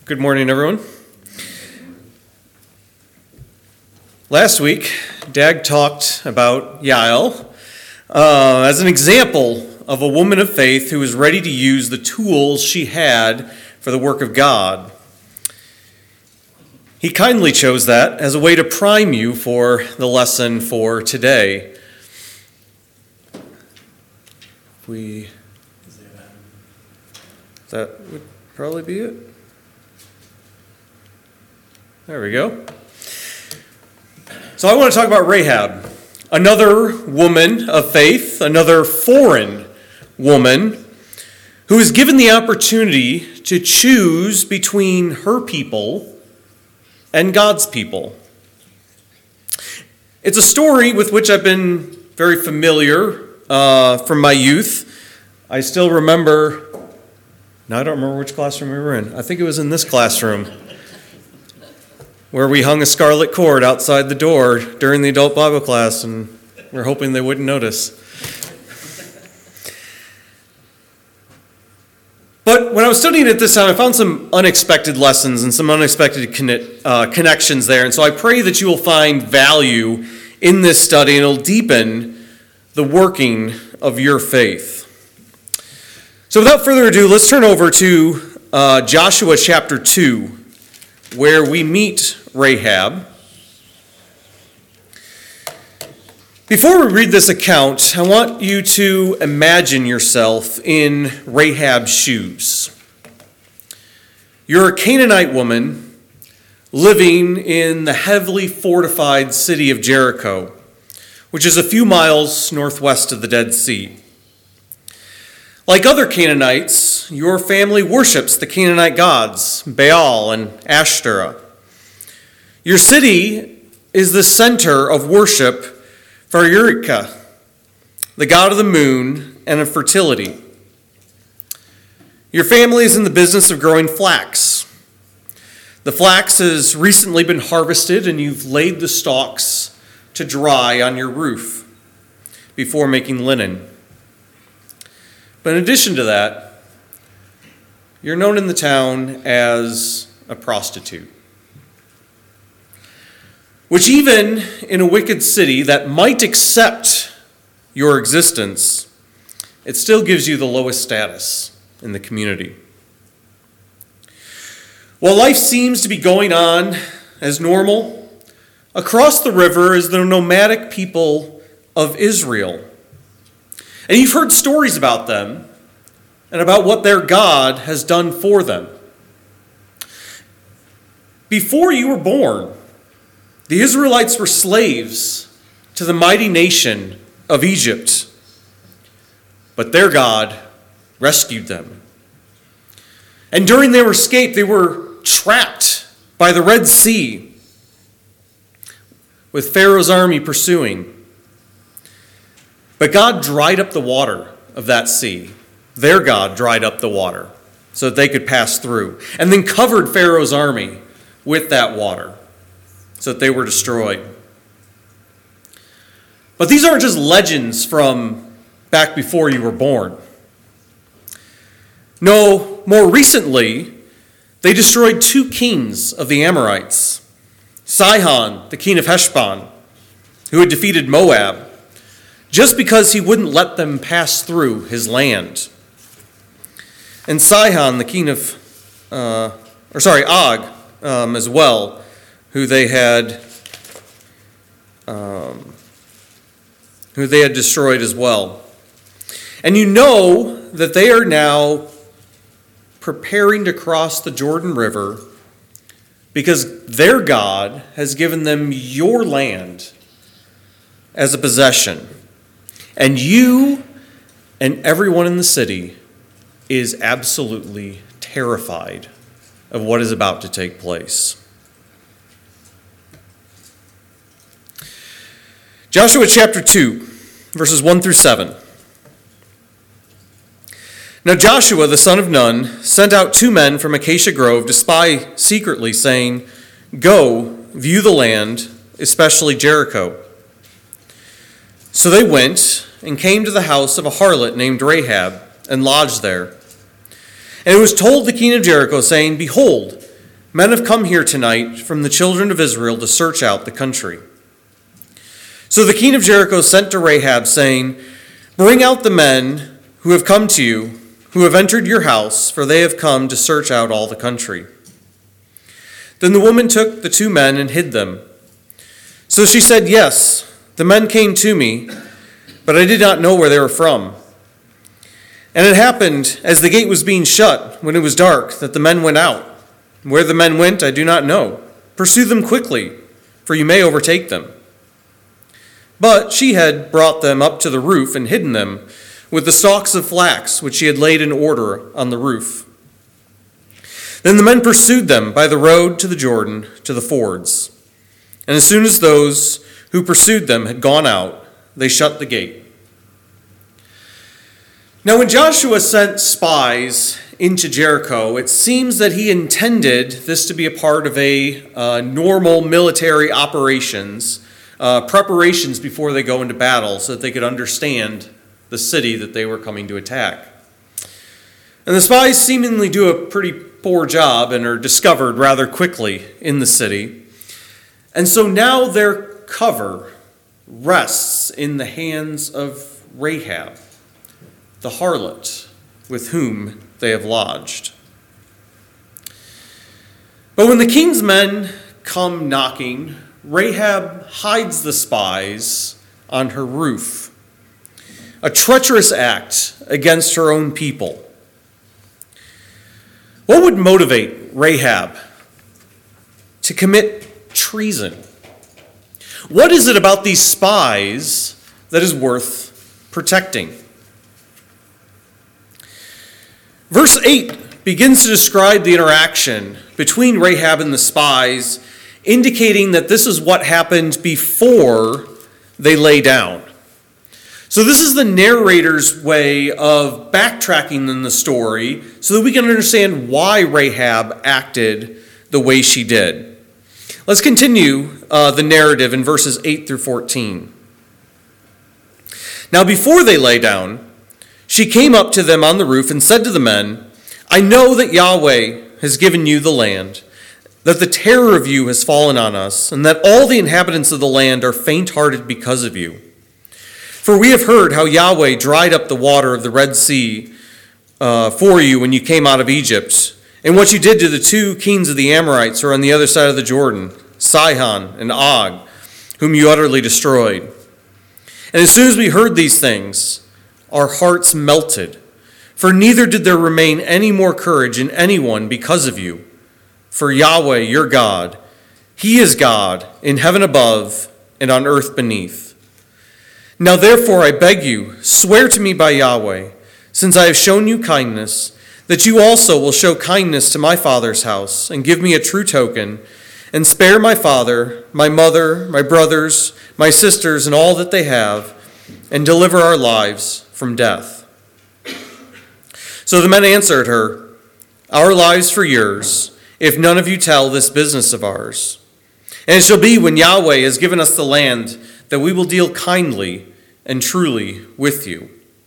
Good morning, everyone. Last week, Dag talked about Yael as an example of a woman of faith who was ready to use the tools she had for the work of God. He kindly chose that as a way to prime you for the lesson for today. That would probably be it. There we go. So I want to talk about Rahab, another woman of faith, another foreign woman who is given the opportunity to choose between her people and God's people. It's a story with which I've been very familiar from my youth. I still remember, now I don't remember which classroom we were in. I think it was in this classroom, where we hung a scarlet cord outside the door during the adult Bible class, and we're hoping they wouldn't notice. But when I was studying it this time, I found some unexpected lessons and some unexpected connections there, and so I pray that you will find value in this study, and it'll deepen the working of your faith. So without further ado, let's turn over to Joshua chapter 2, where we meet Rahab. Before we read this account, I want you to imagine yourself in Rahab's shoes. You're a Canaanite woman living in the heavily fortified city of Jericho, which is a few miles northwest of the Dead Sea. Like other Canaanites, your family worships the Canaanite gods, Baal and Ashtoreth. Your city is the center of worship for Eureka, the god of the moon and of fertility. Your family is in the business of growing flax. The flax has recently been harvested, and you've laid the stalks to dry on your roof before making linen. But in addition to that, you're known in the town as a prostitute, which even in a wicked city that might accept your existence, it still gives you the lowest status in the community. While life seems to be going on as normal, across the river is the nomadic people of Israel. And you've heard stories about them and about what their God has done for them. Before you were born, the Israelites were slaves to the mighty nation of Egypt, but their God rescued them. And during their escape, they were trapped by the Red Sea, with Pharaoh's army pursuing. But God dried up the water of that sea. Their God dried up the water so that they could pass through, and then covered Pharaoh's army with that water so that they were destroyed. But these aren't just legends from back before you were born. No, more recently, they destroyed 2 kings of the Amorites. Sihon, the king of Heshbon, who had defeated Moab, just because he wouldn't let them pass through his land. And Sihon, the king of, Og, as well, who they had destroyed as well. And you know that they are now preparing to cross the Jordan River because their God has given them your land as a possession. And you and everyone in the city is absolutely terrified of what is about to take place. Joshua chapter 2, verses 1 through 7. Now Joshua, the son of Nun, sent out 2 men from Acacia Grove to spy secretly, saying, "Go, view the land, especially Jericho." So they went and came to the house of a harlot named Rahab and lodged there. And it was told the king of Jericho, saying, "Behold, Men have come here tonight from the children of Israel to search out the country. So the king of Jericho sent to Rahab, saying, Bring out the men who have come to you, who have entered your house, for they have come to search out all the country. Then the woman took the 2 men and hid them. So she said, Yes, the men came to me, but I did not know where they were from. And it happened, as the gate was being shut, when it was dark, that the men went out. Where the men went, I do not know. Pursue them quickly, for you may overtake them. But she had brought them up to the roof and hidden them with the stalks of flax which she had laid in order on the roof. Then the men pursued them by the road to the Jordan, to the fords. And as soon as those who pursued them had gone out, they shut the gate. Now when Joshua sent spies into Jericho, it seems that he intended this to be a part of a normal military operations, preparations before they go into battle so that they could understand the city that they were coming to attack. And the spies seemingly do a pretty poor job and are discovered rather quickly in the city. And so now their cover rests in the hands of Rahab, the harlot with whom they have lodged. But when the king's men come knocking, Rahab hides the spies on her roof, a treacherous act against her own people. What would motivate Rahab to commit treason? What is it about these spies that is worth protecting? Verse 8 begins to describe the interaction between Rahab and the spies, indicating that this is what happened before they lay down. So this is the narrator's way of backtracking in the story so that we can understand why Rahab acted the way she did. Let's continue the narrative in verses 8 through 14. Now before they lay down, she came up to them on the roof and said to the men, I know that Yahweh has given you the land, that the terror of you has fallen on us, and that all the inhabitants of the land are faint-hearted because of you. For we have heard how Yahweh dried up the water of the Red Sea for you when you came out of Egypt, and what you did to the 2 kings of the Amorites who are on the other side of the Jordan, Sihon and Og, whom you utterly destroyed. And as soon as we heard these things, our hearts melted, for neither did there remain any more courage in anyone because of you. For Yahweh, your God, He is God in heaven above and on earth beneath. Now therefore I beg you, swear to me by Yahweh, since I have shown you kindness, that you also will show kindness to my father's house, and give me a true token, and spare my father, my mother, my brothers, my sisters, and all that they have, and deliver our lives from death. So the men answered her, Our lives for yours, if none of you tell this business of ours. And it shall be when Yahweh has given us the land that we will deal kindly and truly with you.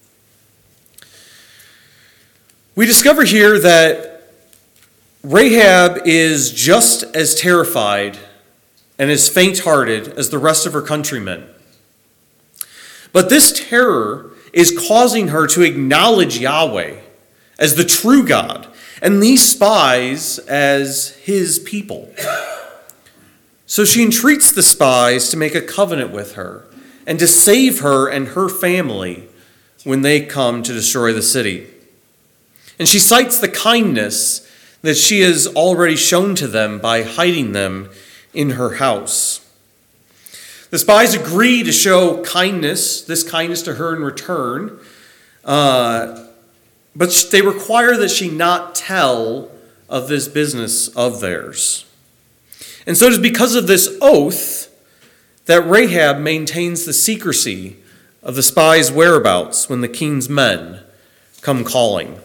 We discover here that Rahab is just as terrified and as faint-hearted as the rest of her countrymen. But this terror is causing her to acknowledge Yahweh as the true God and these spies as his people. So she entreats the spies to make a covenant with her and to save her and her family when they come to destroy the city. And she cites the kindness that she has already shown to them by hiding them in her house. The spies agree to show this kindness to her in return, but they require that she not tell of this business of theirs. And so it is because of this oath that Rahab maintains the secrecy of the spies' whereabouts when the king's men come calling.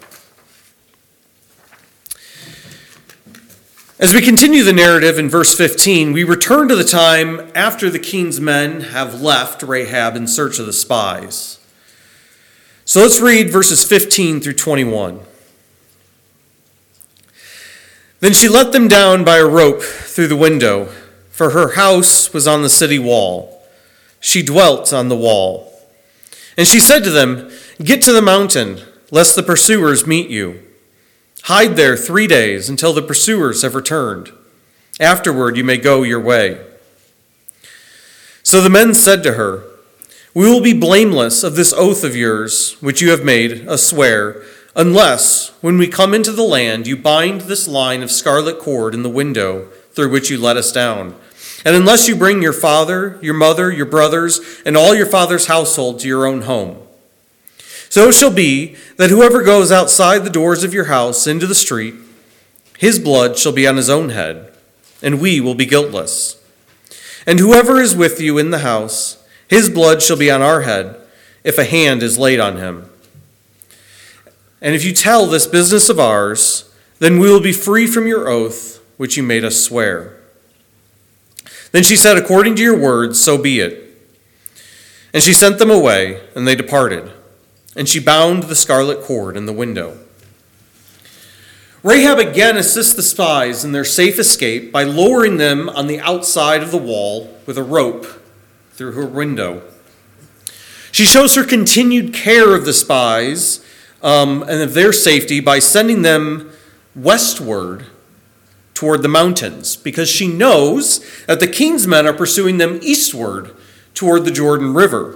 As we continue the narrative in verse 15, we return to the time after the king's men have left Rahab in search of the spies. So let's read verses 15 through 21. Then she let them down by a rope through the window, for her house was on the city wall. She dwelt on the wall. And she said to them, "Get to the mountain, lest the pursuers meet you. Hide there 3 days until the pursuers have returned. Afterward you may go your way." So the men said to her, "We will be blameless of this oath of yours, which you have made us swear, unless, when we come into the land, you bind this line of scarlet cord in the window through which you let us down, and unless you bring your father, your mother, your brothers, and all your father's household to your own home. So it shall be that whoever goes outside the doors of your house into the street, his blood shall be on his own head, and we will be guiltless. And whoever is with you in the house, his blood shall be on our head, if a hand is laid on him. And if you tell this business of ours, then we will be free from your oath, which you made us swear." Then she said, "According to your words, so be it." And she sent them away, and they departed. And she bound the scarlet cord in the window. Rahab again assists the spies in their safe escape by lowering them on the outside of the wall with a rope through her window. She shows her continued care of the spies and of their safety by sending them westward toward the mountains, because she knows that the king's men are pursuing them eastward toward the Jordan River.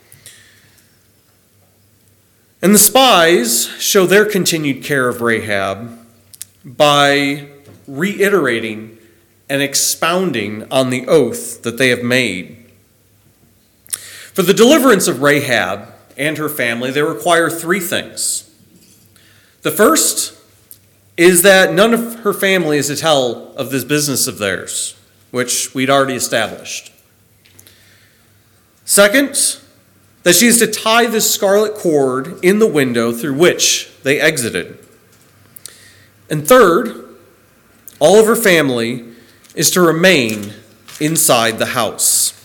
And the spies show their continued care of Rahab by reiterating and expounding on the oath that they have made. For the deliverance of Rahab and her family, they require 3 things. The first is that none of her family is to tell of this business of theirs, which we'd already established. Second, that she is to tie this scarlet cord in the window through which they exited. And third, all of her family is to remain inside the house.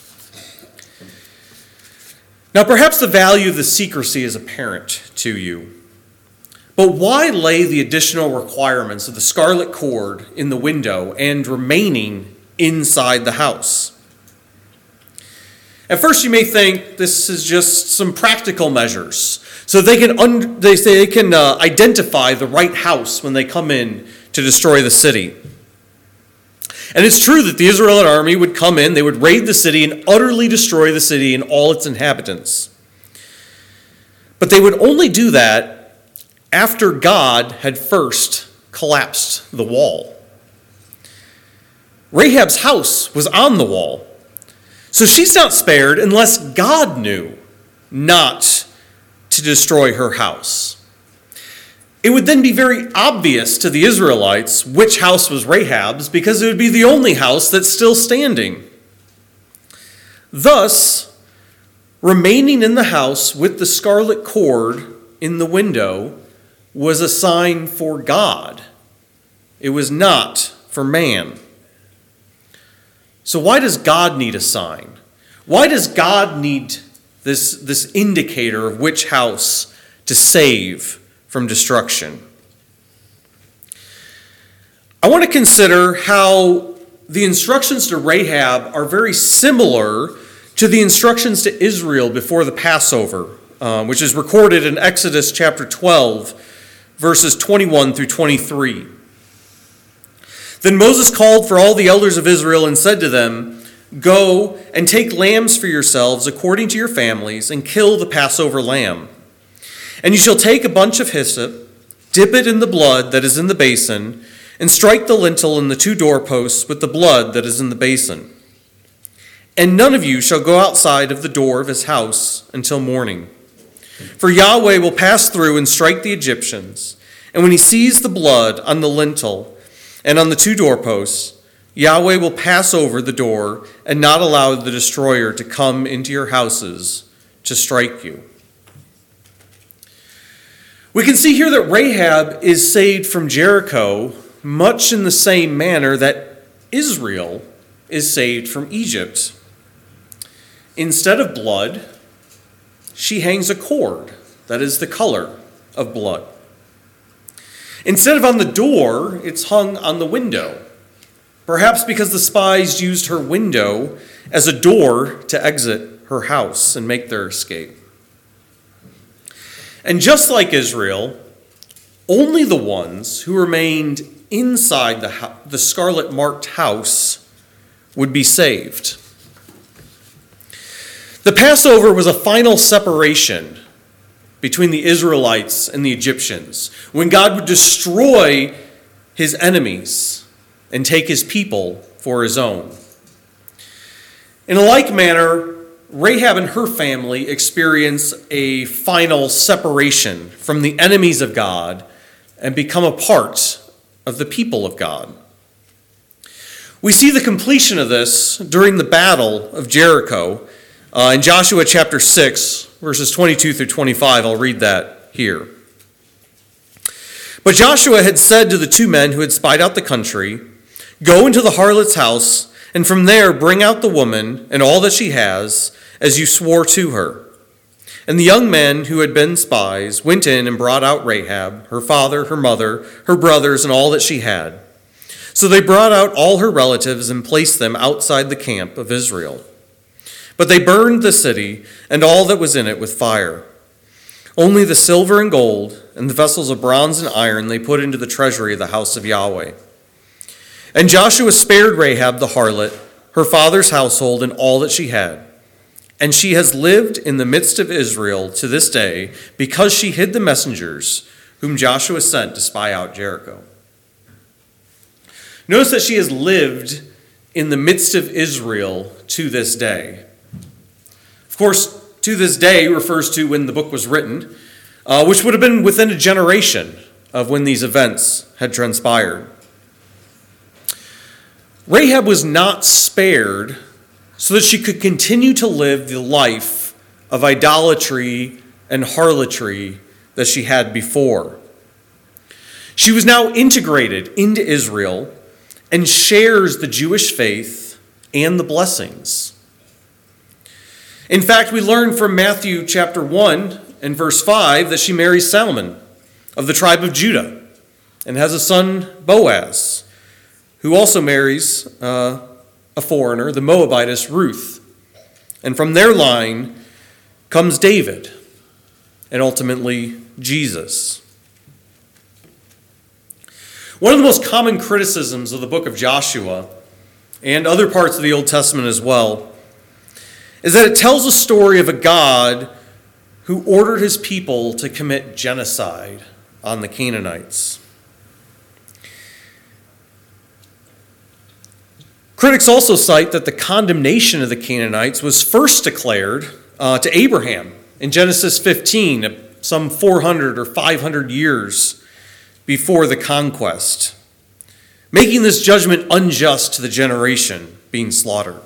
Now, perhaps the value of the secrecy is apparent to you. But why lay the additional requirements of the scarlet cord in the window and remaining inside the house? At first, you may think this is just some practical measures, so they can identify the right house when they come in to destroy the city. And it's true that the Israelite army would come in, they would raid the city and utterly destroy the city and all its inhabitants. But they would only do that after God had first collapsed the wall. Rahab's house was on the wall, so she's not spared unless God knew not to destroy her house. It would then be very obvious to the Israelites which house was Rahab's, because it would be the only house that's still standing. Thus, remaining in the house with the scarlet cord in the window was a sign for God. It was not for man. So why does God need a sign? Why does God need this indicator of which house to save from destruction? I want to consider how the instructions to Rahab are very similar to the instructions to Israel before the Passover, which is recorded in Exodus chapter 12, verses 21 through 23. Then Moses called for all the elders of Israel and said to them, "Go and take lambs for yourselves according to your families, and kill the Passover lamb. And you shall take a bunch of hyssop, dip it in the blood that is in the basin, and strike the lintel and the 2 doorposts with the blood that is in the basin. And none of you shall go outside of the door of his house until morning. For Yahweh will pass through and strike the Egyptians, and when he sees the blood on the lintel and on the 2 doorposts, Yahweh will pass over the door and not allow the destroyer to come into your houses to strike you." We can see here that Rahab is saved from Jericho much in the same manner that Israel is saved from Egypt. Instead of blood, she hangs a cord that is the color of blood. Instead of on the door, it's hung on the window. Perhaps because the spies used her window as a door to exit her house and make their escape. And just like Israel, only the ones who remained inside the scarlet-marked house would be saved. The Passover was a final separation between the Israelites and the Egyptians, when God would destroy his enemies and take his people for his own. In a like manner, Rahab and her family experience a final separation from the enemies of God and become a part of the people of God. We see the completion of this during the battle of Jericho in Joshua chapter 6, verses 22 through 25. I'll read that here. But Joshua had said to the two men who had spied out the country, "Go into the harlot's house, and from there bring out the woman and all that she has, as you swore to her." And the young men who had been spies went in and brought out Rahab, her father, her mother, her brothers, and all that she had. So they brought out all her relatives and placed them outside the camp of Israel. But they burned the city and all that was in it with fire. Only the silver and gold and the vessels of bronze and iron they put into the treasury of the house of Yahweh. And Joshua spared Rahab the harlot, her father's household, and all that she had. And she has lived in the midst of Israel to this day, because she hid the messengers whom Joshua sent to spy out Jericho. Notice that she has lived in the midst of Israel to this day. Of course, to this day refers to when the book was written, which would have been within a generation of when these events had transpired. Rahab was not spared so that she could continue to live the life of idolatry and harlotry that she had before. She was now integrated into Israel and shares the Jewish faith and the blessings. In fact, we learn from Matthew chapter 1 and verse 5 that she marries Salmon of the tribe of Judah and has a son, Boaz, who also marries a foreigner, the Moabitess Ruth. And from their line comes David and ultimately Jesus. One of the most common criticisms of the book of Joshua and other parts of the Old Testament as well is that it tells a story of a God who ordered his people to commit genocide on the Canaanites. Critics also cite that the condemnation of the Canaanites was first declared to Abraham in Genesis 15, some 400 or 500 years before the conquest, making this judgment unjust to the generation being slaughtered.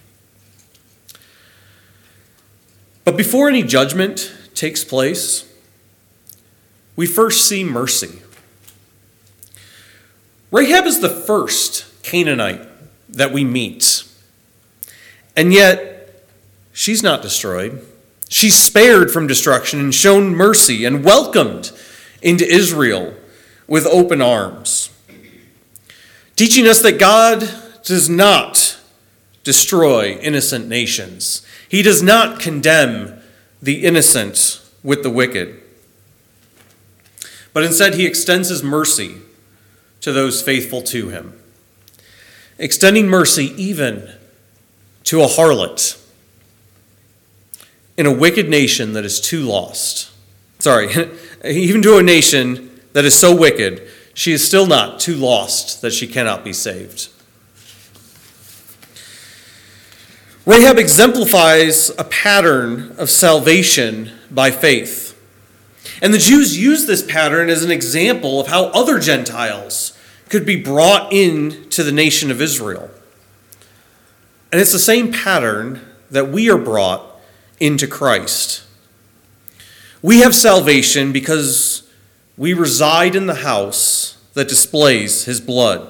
But before any judgment takes place, we first see mercy. Rahab is the first Canaanite that we meet, and yet she's not destroyed. She's spared from destruction and shown mercy and welcomed into Israel with open arms, teaching us that God does not destroy innocent nations. He does not condemn the innocent with the wicked, but instead he extends his mercy to those faithful to him, extending mercy even to a harlot in a wicked nation that is too lost. Even to a nation that is so wicked, she is still not too lost that she cannot be saved. Rahab exemplifies a pattern of salvation by faith. And the Jews used this pattern as an example of how other Gentiles could be brought into the nation of Israel. And it's the same pattern that we are brought into Christ. We have salvation because we reside in the house that displays his blood.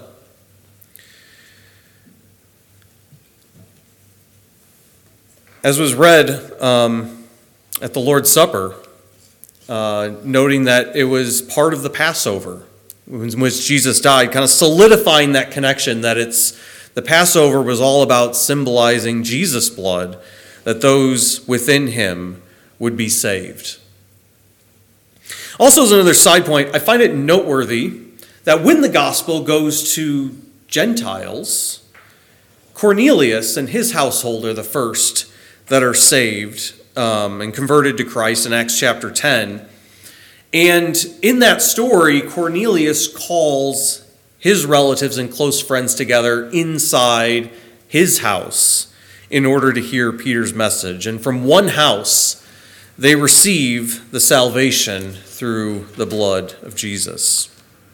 As was read at the Lord's Supper, noting that it was part of the Passover, in which Jesus died, kind of solidifying that connection that the Passover was all about symbolizing Jesus' blood, that those within him would be saved. Also, as another side point, I find it noteworthy that when the gospel goes to Gentiles, Cornelius and his household are the first that are saved and converted to Christ in Acts chapter 10. And in that story, Cornelius calls his relatives and close friends together inside his house in order to hear Peter's message. And from one house, they receive the salvation through the blood of Jesus.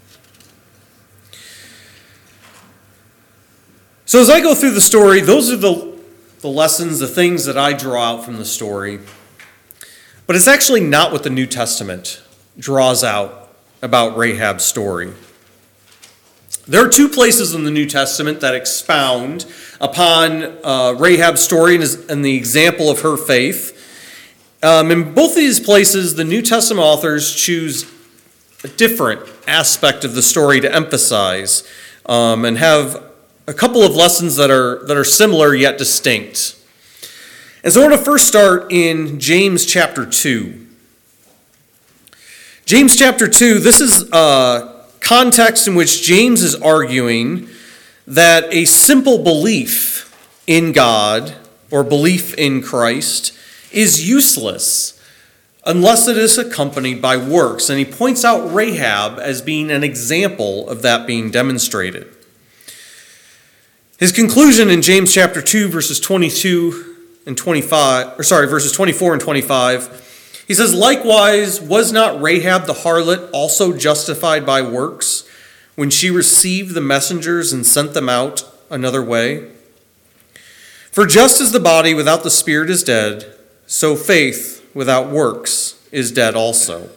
So as I go through the story, those are the lessons, the things that I draw out from the story. But it's actually not what the New Testament draws out about Rahab's story. There are two places in the New Testament that expound upon Rahab's story and the example of her faith. In both of these places, the New Testament authors choose a different aspect of the story to emphasize and have a couple of lessons that are similar yet distinct. And so I want to first start in James chapter 2. James chapter 2, this is context in which James is arguing that a simple belief in God or belief in Christ is useless unless it is accompanied by works. And he points out Rahab as being an example of that being demonstrated. His conclusion in James chapter 2, verses 22 and 25, verses 24 and 25, he says, "Likewise, was not Rahab the harlot also justified by works when she received the messengers and sent them out another way? For just as the body without the spirit is dead, so faith without works is dead also."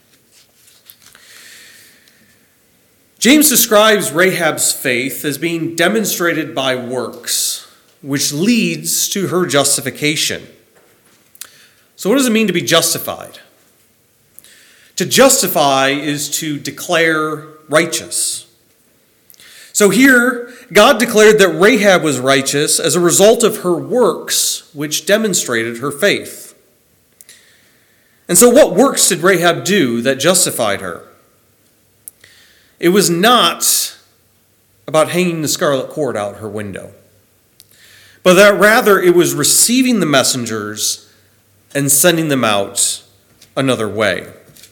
James describes Rahab's faith as being demonstrated by works, which leads to her justification. So what does it mean to be justified? To justify is to declare righteous. So here, God declared that Rahab was righteous as a result of her works, which demonstrated her faith. And so what works did Rahab do that justified her? It was not about hanging the scarlet cord out her window, but that rather it was receiving the messengers and sending them out another way.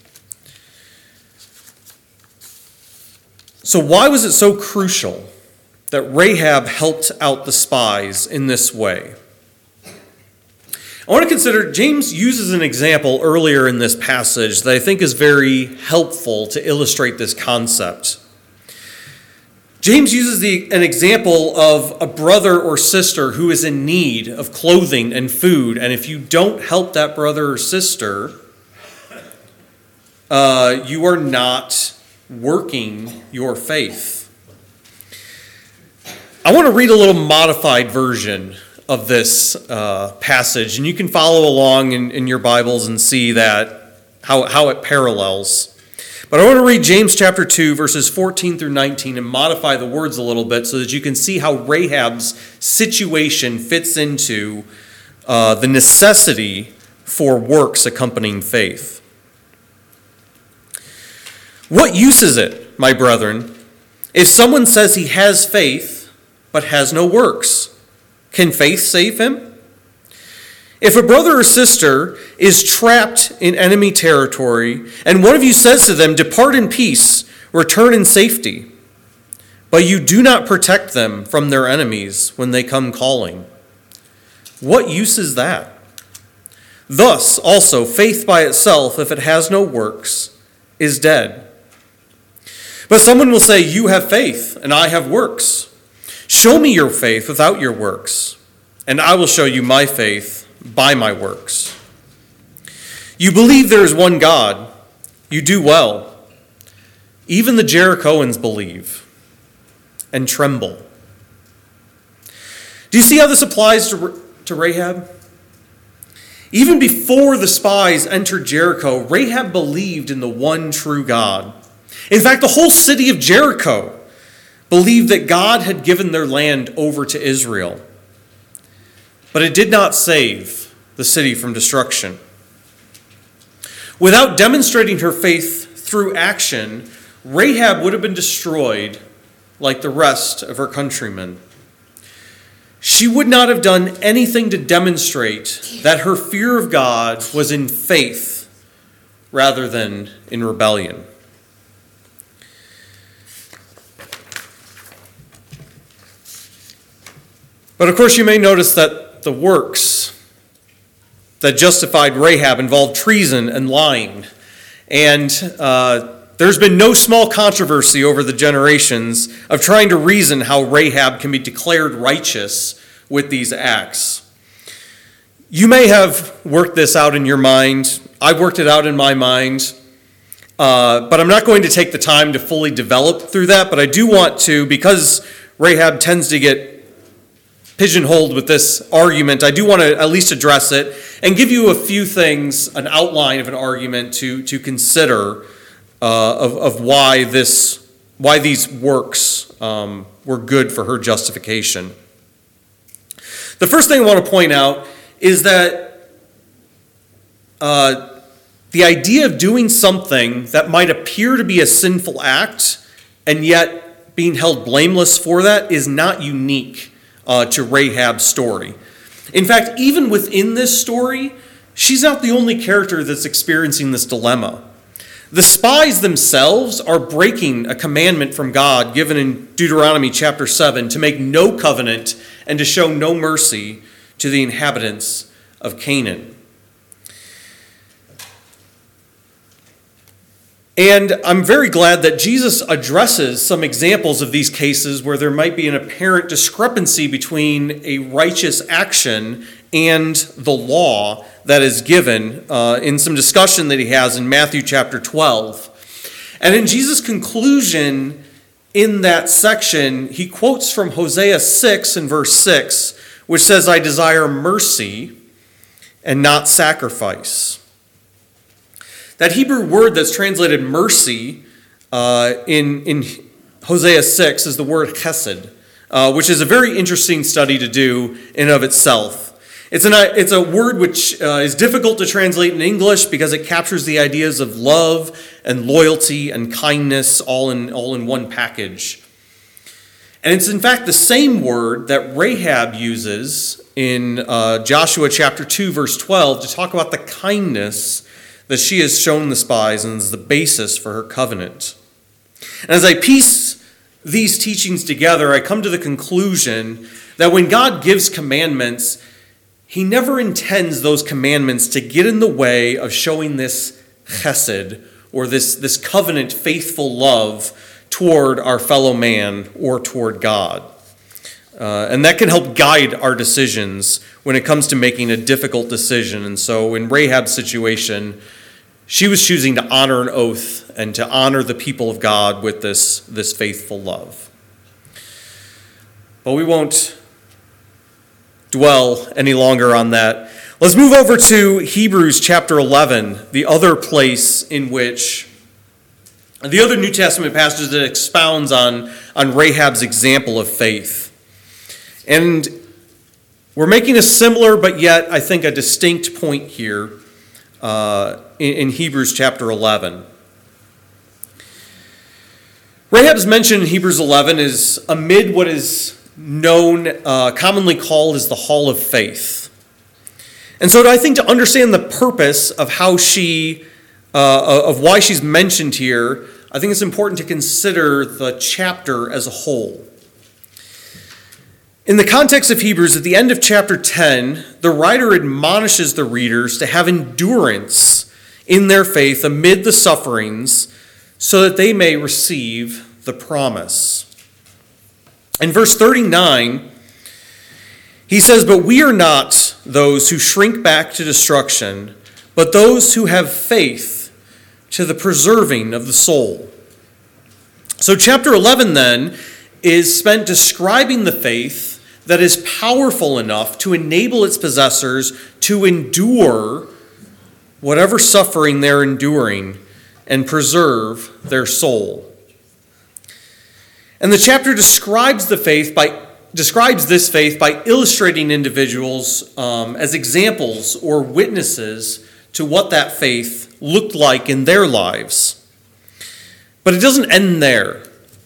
So why was it so crucial that Rahab helped out the spies in this way? I want to consider, James uses an example earlier in this passage that I think is very helpful to illustrate this concept. James uses an example of a brother or sister who is in need of clothing and food, and if you don't help that brother or sister, you are not working your faith. I want to read a little modified version of this passage, and you can follow along in your Bibles and see that how it parallels. But I want to read James chapter 2, verses 14 through 19, and modify the words a little bit so that you can see how Rahab's situation fits into the necessity for works accompanying faith. "What use is it, my brethren, if someone says he has faith but has no works? Can faith save him? If a brother or sister is trapped in enemy territory, and one of you says to them, 'Depart in peace, return in safety,' but you do not protect them from their enemies when they come calling, what use is that? Thus also faith by itself, if it has no works, is dead. But someone will say, 'You have faith, and I have works. Show me your faith without your works, and I will show you my faith by my works. You believe there is one God. You do well. Even the Jerichoans believe and tremble.'" Do you see how this applies to Rahab? Even before the spies entered Jericho, Rahab believed in the one true God. In fact, the whole city of Jericho believed that God had given their land over to Israel. But it did not save the city from destruction. Without demonstrating her faith through action, Rahab would have been destroyed like the rest of her countrymen. She would not have done anything to demonstrate that her fear of God was in faith rather than in rebellion. But of course, you may notice that the works that justified Rahab involved treason and lying. And there's been no small controversy over the generations of trying to reason how Rahab can be declared righteous with these acts. You may have worked this out in your mind. I've worked it out in my mind. But I'm not going to take the time to fully develop through that. But I do want to, because Rahab tends to get pigeonholed with this argument, I do want to at least address it and give you a few things, an outline of an argument to consider of why these works were good for her justification. The first thing I want to point out is that the idea of doing something that might appear to be a sinful act and yet being held blameless for that is not unique to Rahab's story. In fact, even within this story, she's not the only character that's experiencing this dilemma. The spies themselves are breaking a commandment from God given in Deuteronomy chapter 7 to make no covenant and to show no mercy to the inhabitants of Canaan. And I'm very glad that Jesus addresses some examples of these cases where there might be an apparent discrepancy between a righteous action and the law that is given in some discussion that he has in Matthew chapter 12. And in Jesus' conclusion in that section, he quotes from Hosea 6 and verse 6, which says, "I desire mercy and not sacrifice." That Hebrew word that's translated mercy in Hosea 6 is the word chesed, which is a very interesting study to do in and of itself. It's a word which is difficult to translate in English because it captures the ideas of love and loyalty and kindness all in one package. And it's in fact the same word that Rahab uses in Joshua chapter 2 verse 12 to talk about the kindness that she has shown the spies and is the basis for her covenant. And as I piece these teachings together, I come to the conclusion that when God gives commandments, he never intends those commandments to get in the way of showing this chesed, or this covenant faithful love toward our fellow man or toward God. And that can help guide our decisions when it comes to making a difficult decision. And so in Rahab's situation, she was choosing to honor an oath and to honor the people of God with this faithful love. But we won't dwell any longer on that. Let's move over to Hebrews chapter 11, the other place in which the other New Testament passage that expounds on Rahab's example of faith. And we're making a similar but yet I think a distinct point here in Hebrews chapter 11. Rahab's mention in Hebrews 11 is amid what is known, commonly called as the Hall of Faith. And so I think to understand the purpose of how of why she's mentioned here, I think it's important to consider the chapter as a whole. In the context of Hebrews, at the end of chapter 10, the writer admonishes the readers to have endurance in their faith amid the sufferings so that they may receive the promise. In verse 39, he says, "But we are not those who shrink back to destruction, but those who have faith to the preserving of the soul." So chapter 11 then is spent describing the faith that is powerful enough to enable its possessors to endure whatever suffering they're enduring and preserve their soul. And the chapter describes this faith by illustrating individuals as examples or witnesses to what that faith looked like in their lives. But it doesn't end there.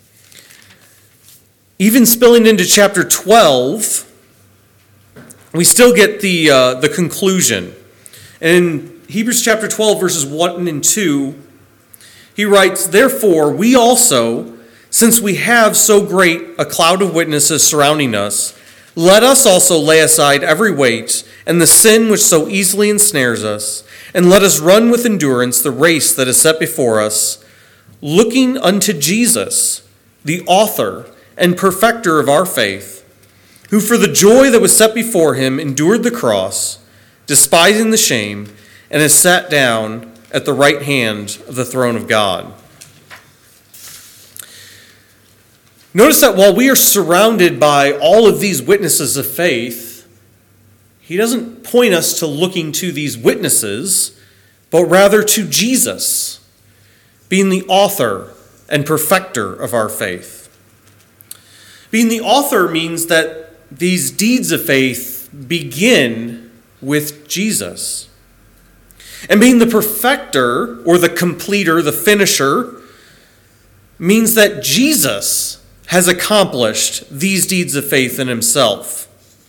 Even spilling into chapter 12, we still get the conclusion. And in Hebrews chapter 12, verses 1 and 2, he writes, "Therefore, we also, since we have so great a cloud of witnesses surrounding us, let us also lay aside every weight and the sin which so easily ensnares us, and let us run with endurance the race that is set before us, looking unto Jesus, the author and perfecter of our faith, who for the joy that was set before him endured the cross, despising the shame, and is sat down at the right hand of the throne of God." Notice that while we are surrounded by all of these witnesses of faith, he doesn't point us to looking to these witnesses, but rather to Jesus, being the author and perfecter of our faith. Being the author means that these deeds of faith begin with Jesus. And being the perfecter, or the completer, the finisher, means that Jesus has accomplished these deeds of faith in himself.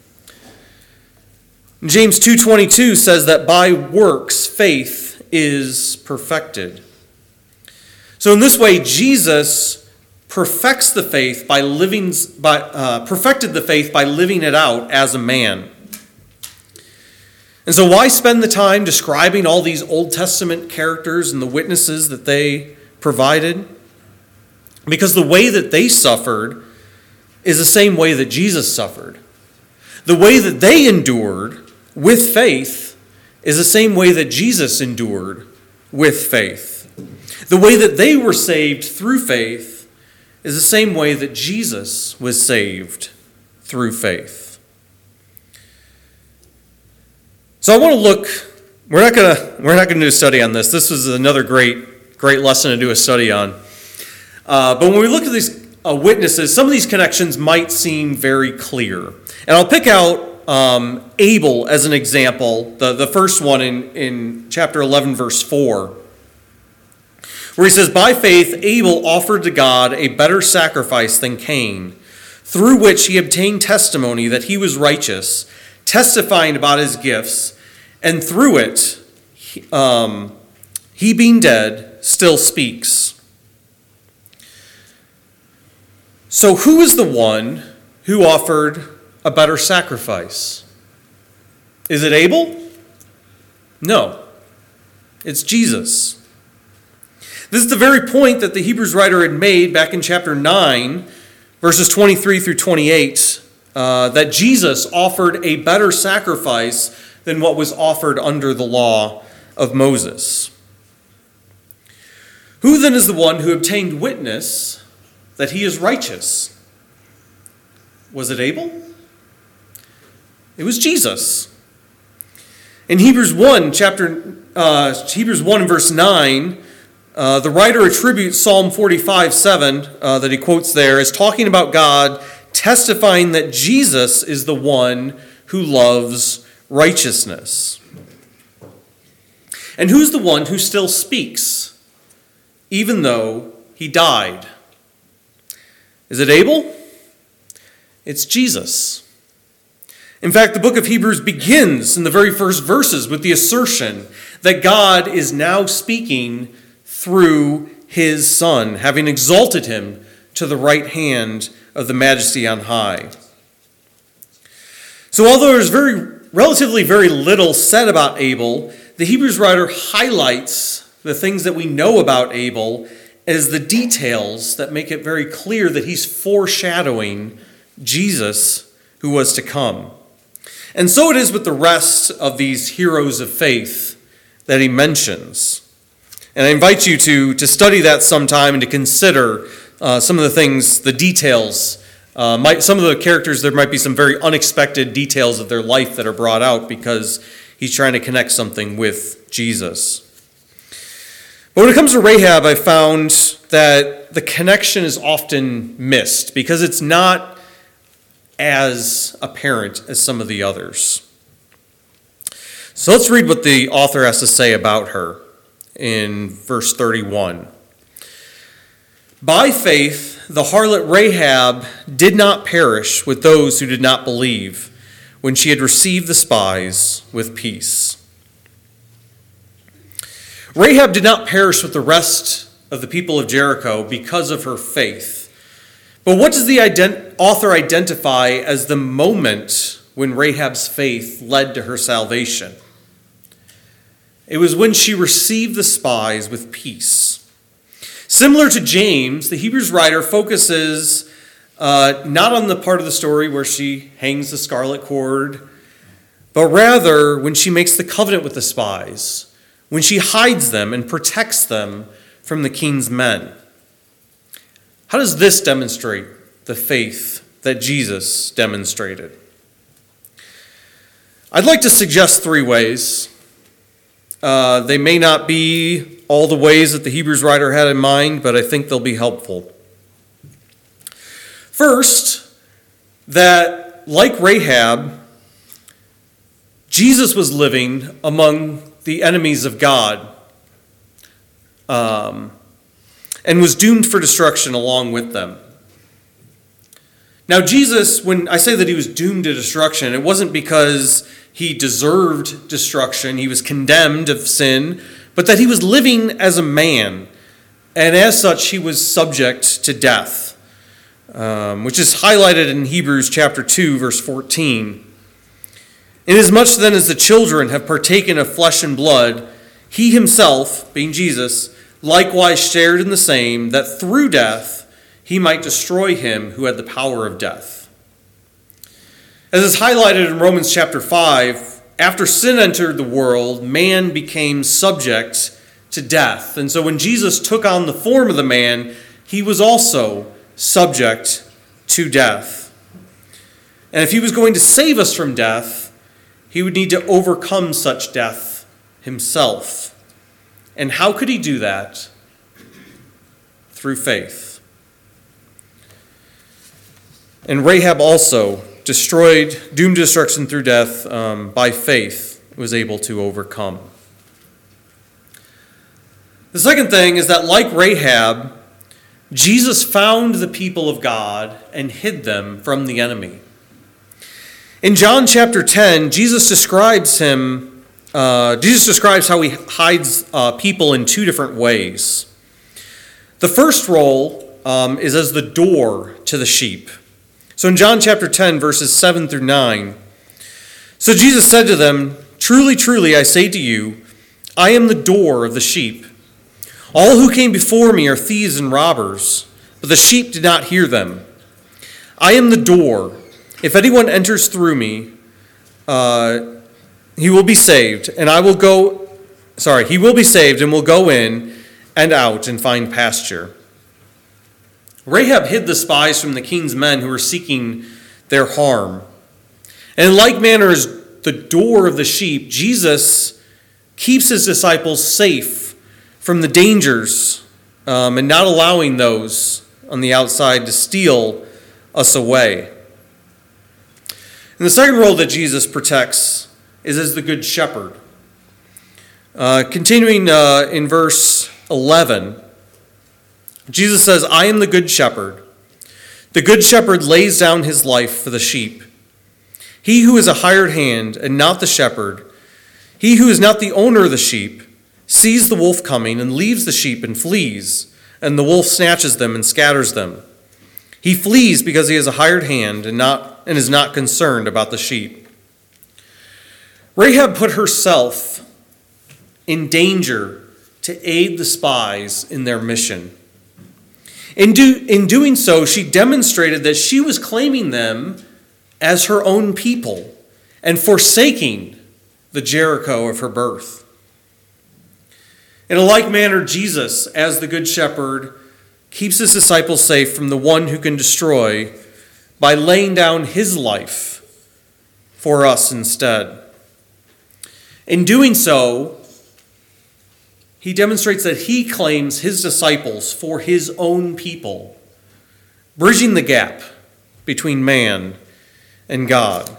James 2:22 says that by works faith is perfected. So in this way, Jesus perfects the faith perfected the faith by living it out as a man. And so why spend the time describing all these Old Testament characters and the witnesses that they provided? Because the way that they suffered is the same way that Jesus suffered. The way that they endured with faith is the same way that Jesus endured with faith. The way that they were saved through faith is the same way that Jesus was saved through faith. So I want to look, we're not going to do a study on this. This was another great lesson to do a study on. But when we look at these witnesses, some of these connections might seem very clear. And I'll pick out Abel as an example, the first one in chapter 11, verse 4, where he says, "By faith Abel offered to God a better sacrifice than Cain, through which he obtained testimony that he was righteous, testifying about his gifts, and through it, he being dead, still speaks." So who is the one who offered a better sacrifice? Is it Abel? No. It's Jesus. This is the very point that the Hebrews writer had made back in chapter 9, verses 23 through 28, that Jesus offered a better sacrifice than what was offered under the law of Moses. Who then is the one who obtained witness that he is righteous? Was it Abel? It was Jesus. In Hebrews 1 and verse 9, the writer attributes Psalm 45:7 that he quotes there as talking about God testifying that Jesus is the one who loves righteousness. And who's the one who still speaks, even though he died? Is it Abel? It's Jesus. In fact, the book of Hebrews begins in the very first verses with the assertion that God is now speaking through his Son, having exalted him to the right hand of the Majesty on high. So although there's relatively very little said about Abel, the Hebrews writer highlights the things that we know about Abel as the details that make it very clear that he's foreshadowing Jesus who was to come. And so it is with the rest of these heroes of faith that he mentions. And I invite you to study that sometime and to consider some of the things, the details. Some of the characters, there might be some very unexpected details of their life that are brought out because he's trying to connect something with Jesus. But when it comes to Rahab, I found that the connection is often missed because it's not as apparent as some of the others. So let's read what the author has to say about her in verse 31. By faith, the harlot Rahab did not perish with those who did not believe when she had received the spies with peace. Rahab did not perish with the rest of the people of Jericho because of her faith. But what does the author identify as the moment when Rahab's faith led to her salvation? It was when she received the spies with peace. Similar to James, the Hebrews writer focuses not on the part of the story where she hangs the scarlet cord, but rather when she makes the covenant with the spies, when she hides them and protects them from the king's men. How does this demonstrate the faith that Jesus demonstrated? I'd like to suggest 3 ways. They may not be all the ways that the Hebrews writer had in mind, but I think they'll be helpful. First, that like Rahab, Jesus was living among the enemies of God and was doomed for destruction along with them. Now, Jesus, when I say that he was doomed to destruction, it wasn't because he deserved destruction, he was condemned of sin, but that he was living as a man, and as such, he was subject to death, which is highlighted in Hebrews chapter 2, verse 14. Inasmuch then as the children have partaken of flesh and blood, he himself, being Jesus, likewise shared in the same, that through death he might destroy him who had the power of death. As is highlighted in Romans chapter 5, after sin entered the world, man became subject to death. And so when Jesus took on the form of the man, he was also subject to death. And if he was going to save us from death, he would need to overcome such death himself. And how could he do that? Through faith. And Rahab also, doomed to destruction through death, by faith, was able to overcome. The second thing is that, like Rahab, Jesus found the people of God and hid them from the enemy. In John chapter 10, Jesus describes how he hides people in 2 different ways. The first role is as the door to the sheep. So in John chapter 10, verses 7 through 9, so Jesus said to them, "Truly, truly, I say to you, I am the door of the sheep. All who came before me are thieves and robbers, but the sheep did not hear them. I am the door. If anyone enters through me, he will be saved, and he will be saved and will go in and out and find pasture." Rahab hid the spies from the king's men who were seeking their harm. And in like manner as the door of the sheep, Jesus keeps his disciples safe from the dangers and not allowing those on the outside to steal us away. And the second role that Jesus protects is as the good shepherd. Continuing in verse 11, Jesus says, "I am the good shepherd. The good shepherd lays down his life for the sheep. He who is a hired hand and not the shepherd, he who is not the owner of the sheep, sees the wolf coming and leaves the sheep and flees, and the wolf snatches them and scatters them. He flees because he is a hired hand and is not concerned about the sheep." Rahab put herself in danger to aid the spies in their mission. In doing so, she demonstrated that she was claiming them as her own people and forsaking the Jericho of her birth. In a like manner, Jesus, as the good shepherd, keeps his disciples safe from the one who can destroy by laying down his life for us instead. In doing so, he demonstrates that he claims his disciples for his own people, bridging the gap between man and God.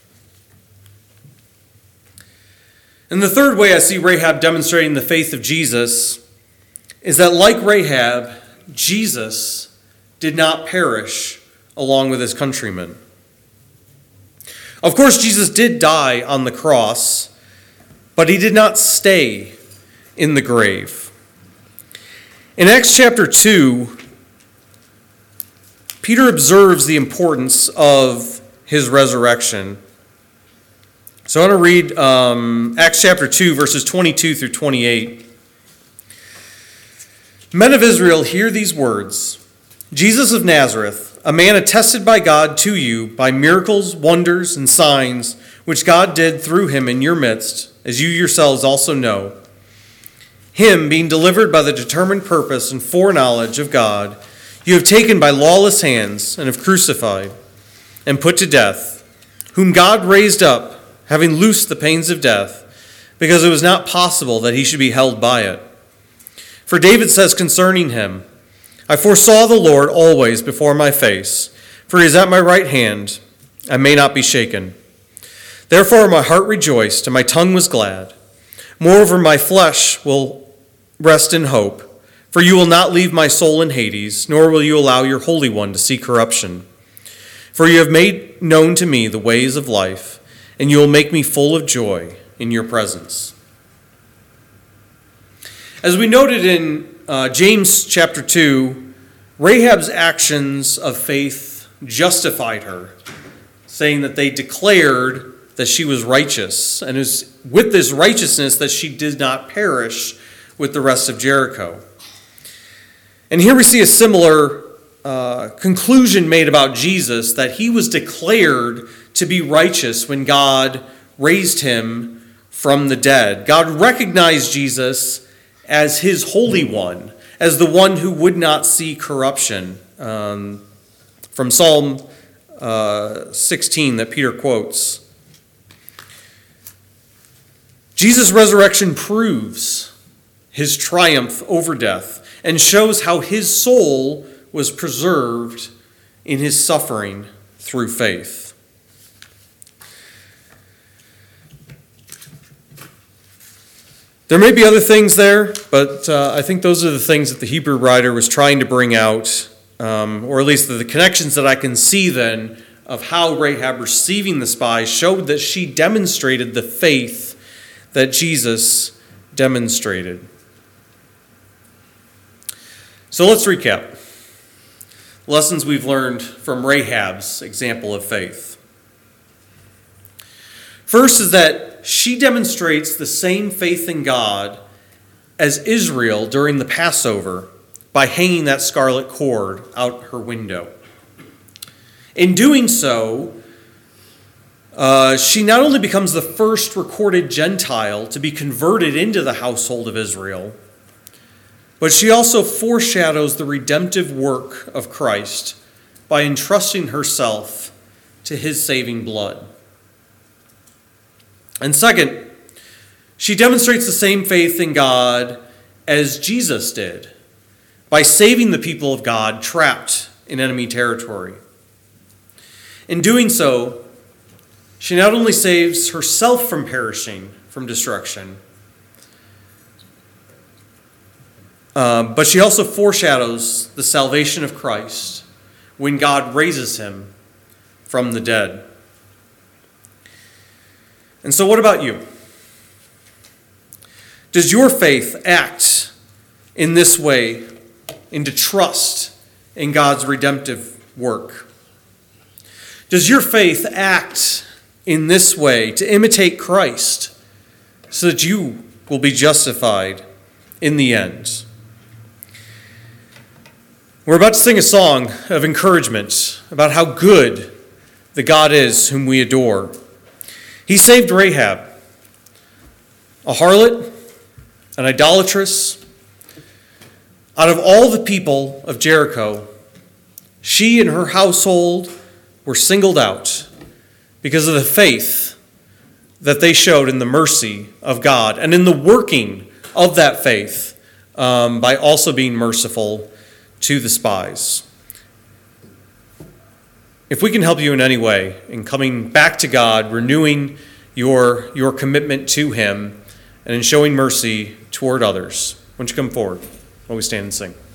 And the third way I see Rahab demonstrating the faith of Jesus is that, like Rahab, Jesus did not perish along with his countrymen. Of course, Jesus did die on the cross, but he did not stay in the grave. In Acts chapter 2, Peter observes the importance of his resurrection. So I want to read Acts chapter 2, verses 22 through 28. Men of Israel, hear these words. Jesus of Nazareth, a man attested by God to you by miracles, wonders, and signs, which God did through him in your midst, as you yourselves also know. Him, being delivered by the determined purpose and foreknowledge of God, you have taken by lawless hands and have crucified and put to death, whom God raised up, having loosed the pains of death, because it was not possible that he should be held by it. For David says concerning him, I foresaw the Lord always before my face, for he is at my right hand, I may not be shaken. Therefore my heart rejoiced, and my tongue was glad. Moreover, my flesh will rest in hope, for you will not leave my soul in Hades, nor will you allow your Holy One to see corruption. For you have made known to me the ways of life, and you will make me full of joy in your presence. As we noted in James chapter 2, Rahab's actions of faith justified her, saying that they declared that she was righteous, and it was with this righteousness that she did not perish with the rest of Jericho. And here we see a similar conclusion made about Jesus, that he was declared to be righteous when God raised him from the dead. God recognized Jesus as his Holy One, as the one who would not see corruption. From Psalm 16 that Peter quotes. Jesus' resurrection proves his triumph over death and shows how his soul was preserved in his suffering through faith. There may be other things there, but I think those are the things that the Hebrew writer was trying to bring out, or at least the connections that I can see then of how Rahab receiving the spies showed that she demonstrated the faith that Jesus demonstrated. So let's recap. Lessons we've learned from Rahab's example of faith. First is that she demonstrates the same faith in God as Israel during the Passover by hanging that scarlet cord out her window. In doing so, she not only becomes the first recorded Gentile to be converted into the household of Israel, but she also foreshadows the redemptive work of Christ by entrusting herself to his saving blood. And second, she demonstrates the same faith in God as Jesus did by saving the people of God trapped in enemy territory. In doing so, she not only saves herself from perishing from destruction, but she also foreshadows the salvation of Christ when God raises him from the dead. And so what about you? Does your faith act in this way into trust in God's redemptive work? Does your faith act in this way to imitate Christ so that you will be justified in the end? We're about to sing a song of encouragement about how good the God is whom we adore. He saved Rahab, a harlot, an idolatress. Out of all the people of Jericho, she and her household were singled out because of the faith that they showed in the mercy of God and in the working of that faith by also being merciful to the spies. If we can help you in any way in coming back to God, renewing your commitment to him, and in showing mercy toward others, why don't you come forward while we stand and sing.